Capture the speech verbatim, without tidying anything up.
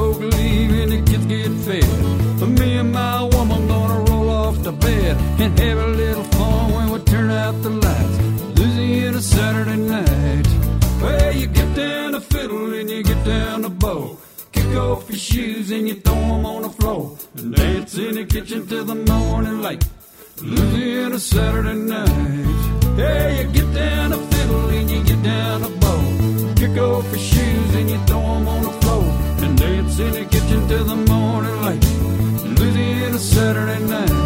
folk leave and the kids get fed. But me and my woman gonna roll off to bed and have a little fun when we turn out the lights. Louisiana Saturday night. Well, you get down the fiddle and you get down the bow. Kick off your shoes and you throw them on the floor. And dance in the kitchen till the morning light. Louisiana Saturday night. Yeah, you get down the fiddle and you get down the bow. Kick off your shoes and you throw them on the floor. And dance in the kitchen till the morning light. Louisiana Saturday night.